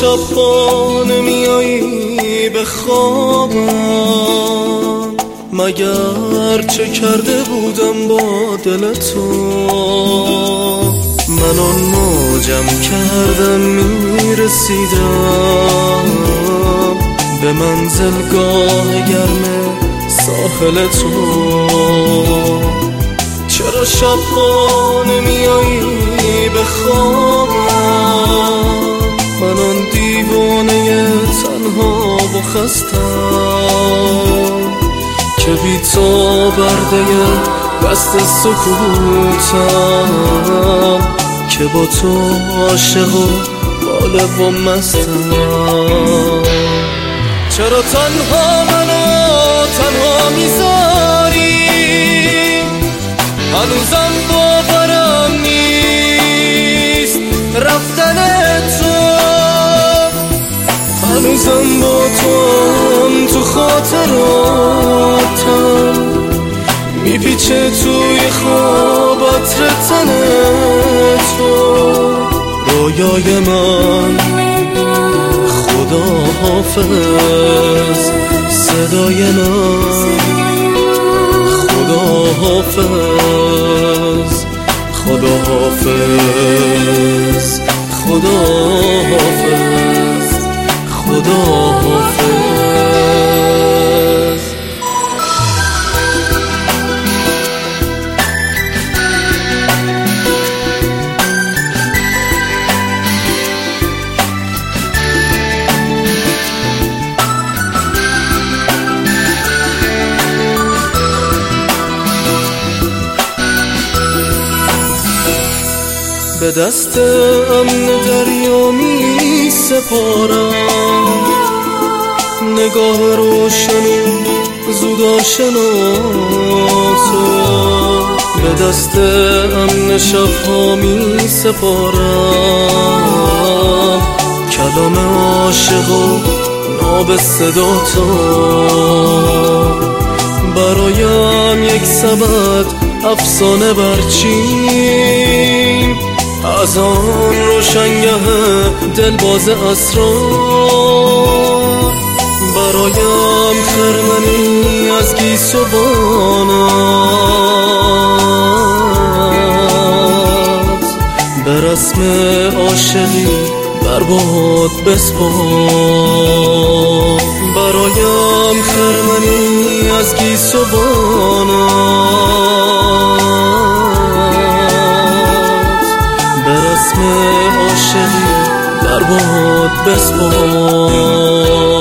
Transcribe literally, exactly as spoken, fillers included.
شب نمیایی به خوابم، مگر چه کرده بودم با دل تو؟ من آن موجم کردم میرسیدم به منزلگاه گرم ساحل تو. چرا شبها نمیایی به خوابم؟ من آن دیوانه تنها و خستم که بی تو برده دست سکوتم، که با تو عاشق و باله و مستم. چرا تنها منو تنها میذاری؟ هنوزم باورم نیست رفتن تو، هنوزم با تو هم تو خاطراتم میپیچه توی خواب عطر تن تو. رویای من خدا حافظ، صدای من خدا حافظ، خدا حافظ، خدا حافظ، خدا حافظ. به دست امن دریا می سپارم نگاه روشن زود آشناسو، به دست امن شبها می سپارم کلام عاشق و ناب صدا تو. برایم یک سبد افسانه برچین از آن روشنگه دلباز اسرار، برایم خرمنی از گیسوانت به رسم عاشقی بر باد بسپار. برایم خرمنی از گیسوانت به رسم عاشقی بر باد بسپار.